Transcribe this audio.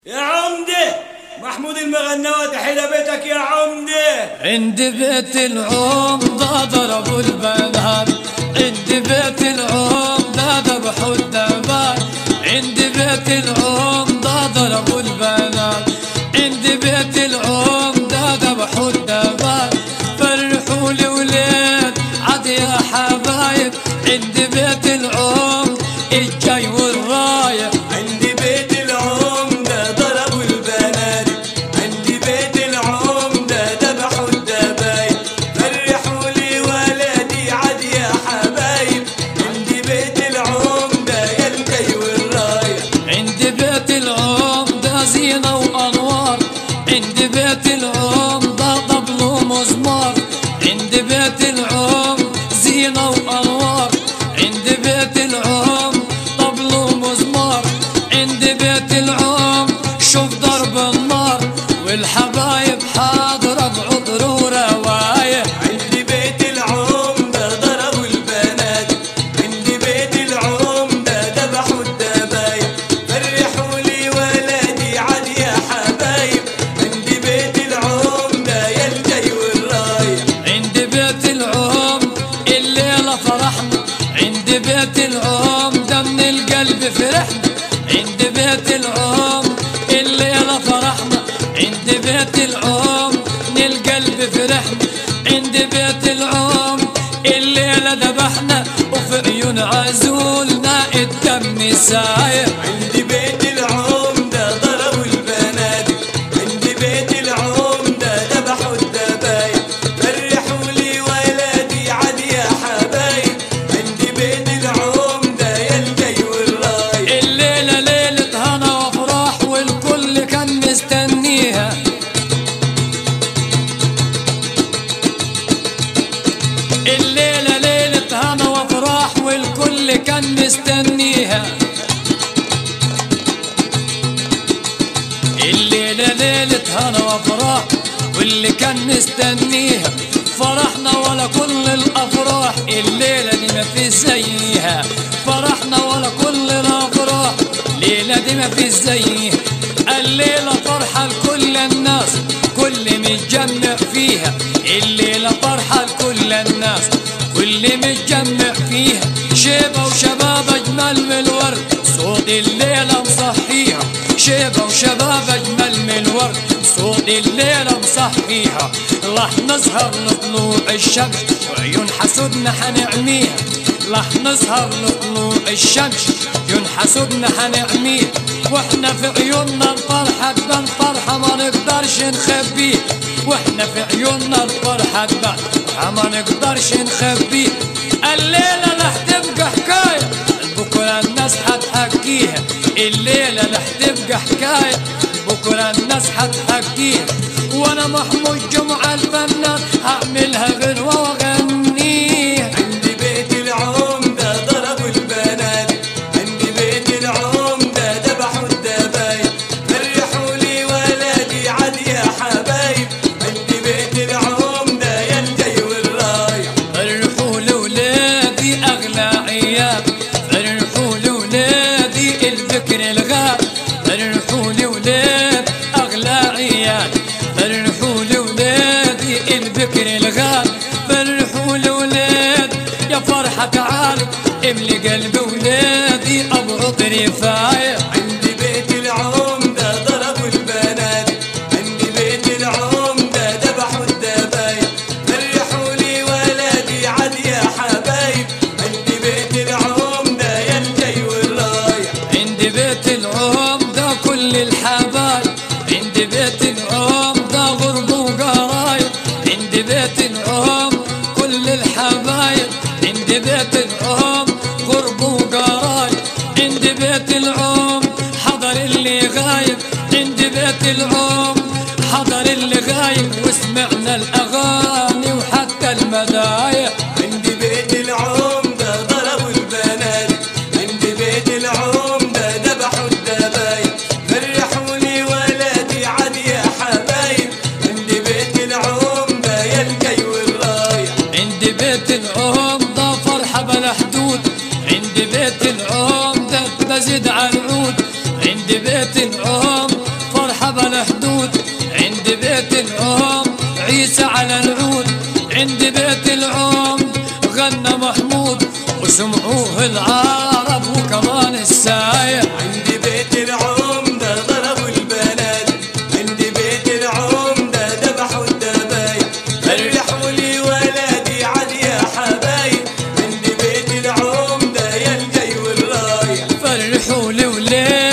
يا عمدة محمود المغنوات حيل بيتك يا عمدة. عند بيت العمدة ضربوا البنات، عند بيت العمدة ذبحوا الدبان، عند بيت العمدة ضربوا البنات، عند بيت العمدة ذبحوا الدبان. فرحوا الولاد عاد يا حبايب، عند بيت العمدة الجاي والرايح، عند بيت العمدة ضربوا البنات، عند بيت العمدة ذبحوا الدبايب. فرحوا لي ولدي عاد يا حبايب، عند بيت العمدة يا الجاي والرايح. عند بيت العمدة زينة وأنوار، عند بيت العمدة طبل ومزمار، عند بيت العمدة زينة وأنوار، عند بيت العمدة طبل ومزمار، عند بيت العمدة شوف ضرب النار والحبايب حاضرة بعطر وروايح. عند بيت العمدة ضربوا البنات، عند بيت العمدة ذبحوا الدبايب. فرحوا لي ولدي عاد يا حبايب، عند بيت العمدة يا الجاي والرايح. عند بيت العمدة الليلة فرحنا، عند بيت العمدة من القلب فرحنا، عند بيت العمدة الليلة فرحنا، عند بيت العمدة من القلب فرحنا، عند بيت العمدة الليلة ذبحنا وفي عيون عزولنا الدم سايح. عند بيت العمدة ضربوا البنات، عند بيت العمدة ذبحوا الدبايب. فرحوا لي ولدي عاد يا حبايب، عند بيت العمدة يا الجاي والرايح. الليلة ليلة هنا وافراح والكل كان مستنيها، الليلة ليلة هنا وافراح والكل كان مستنيها، الليلة ليلة هنا وافراح واللي كان مستنيها. فرحنا ولا كل الافراح الليلة دي ما في زيها، فرحنا ولا كل الافراح الليلة دي ما في زيها. الليلة فرحة لكل الناس كل متجمع فيها، الليلة فرحة لكل الناس كل متجمع فيها. شيبة وشباب أجمل من الورد صوت الليلة مصحيها، شيبة وشباب أجمل من الورد صوت الليلة مصحيها. راح نسهر لطلوع الشمس وعيون حسودنا حنعميها، راح نسهر لطلوع الشمس عيون حسودنا حنعميها. واحنا في عيوننا الفرحة تبان فرحة ما نقدرش نخبيها، واحنا في عيوننا الفرحة تبان فرحة ما نقدرش نخبيها. الليلة رح تبقى حكاية بكرة الناس حتحكيها، الليلة رح تبقى حكاية بكرة الناس حتحكيها. وانا محمود جمعة الفنان هعملها غنوة واغنيها. عند بيت العمدة ضربوا البنات، عند بيت العمدة ذبحوا الدبايب. فرحوا لي ولدي عاد يا حبايب، عند بيت العمدة يا الجاي والرايح. فرحوا لولادي اغلى عيال، فرحوا لولادي الفكر الغاب، فرحوا لولاد اغلى عيال، فرحوا لولادي الفكر الغاب، فرحوا لولاد يا فرحة تعالوا املي قلب ولادي ابو عطر فايح. عند بيت العمدة ضربوا البنات، عند بيت العمدة ذبحوا الدبايب. فرحوا لي ولدي عاد يا حبايب، عند بيت العمدة يا الجاي والرايح. عند بيت العمدة كل الحبايب، عند بيت العمدة غرب وقرايب، عند بيت العمدة كل الحبايب، عند بيت العمدة غرب وقرايب، عند بيت العمدة حضر اللي غايب، عند بيت العمدة حضر اللي غايب وسمعنا الأغاني وحتى المدايح. عند بيت العمدة ضربوا البنات، عند بيت العمدة ذبحوا الدبايب. فرحوا لي ولدي عاد يا حبايب، عند بيت العمدة يا الجاي والرايح. عند بيت العمدة فرحة بلا حدود، عند بيت العمدة بزيد على العود، عند بيت العمدة وسمعوه العرب وكمان السايح. عند بيت العمدة ضربوا البنات، عند بيت العمدة ذبحوا الدبايب. فرحوا لي ولدي عاد يا حبايب، عند بيت العمدة يا الجاي والرايح. فرحوا لي وليه